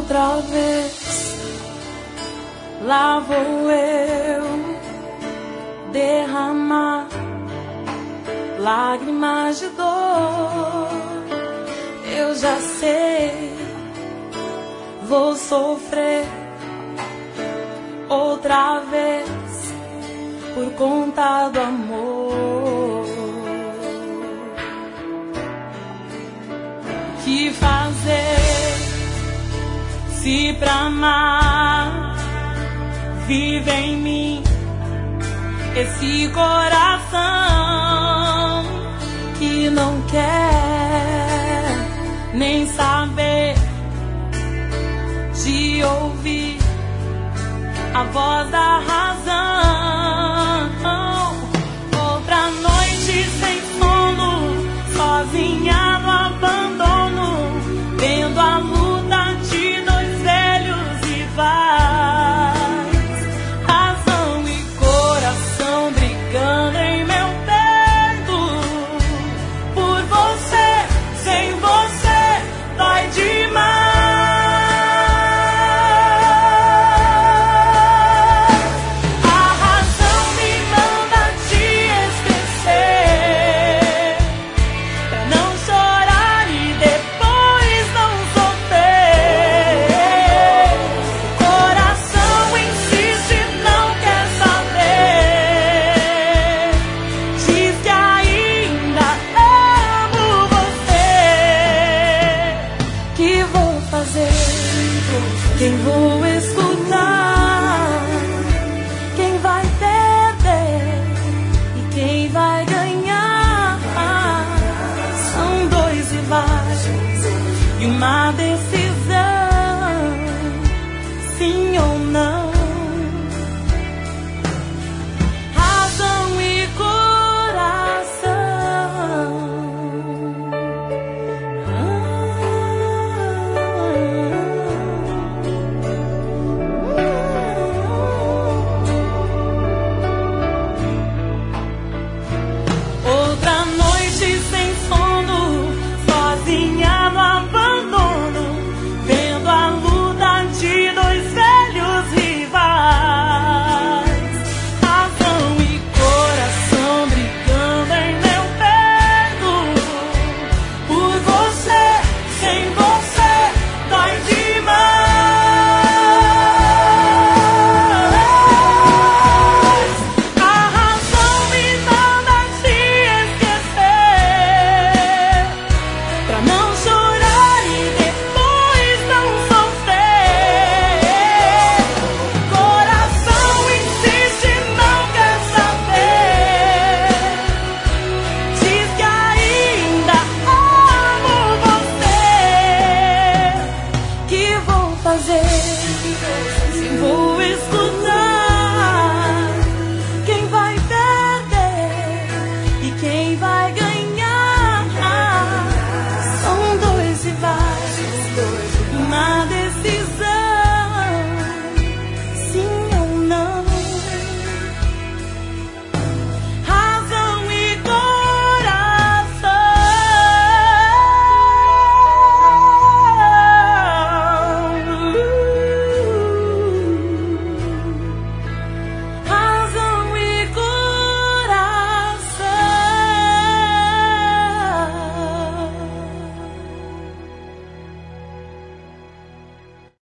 outra vez. Lá vou eu derramar lágrimas de dor. Eu já sei, vou sofrer outra vez por conta do amor. Que fazer se pra amar vive em mim esse coração que não quer nem saber de ouvir a voz da razão. Outra noite sem sono, sozinha no abandono, vendo a luta de dois velhos rivais, razão e coração brigando em meu peito. Por você, sem você, dói demais. Quem vou escutar? Quem vai perder? E quem vai ganhar? São dois rivais e uma decisão.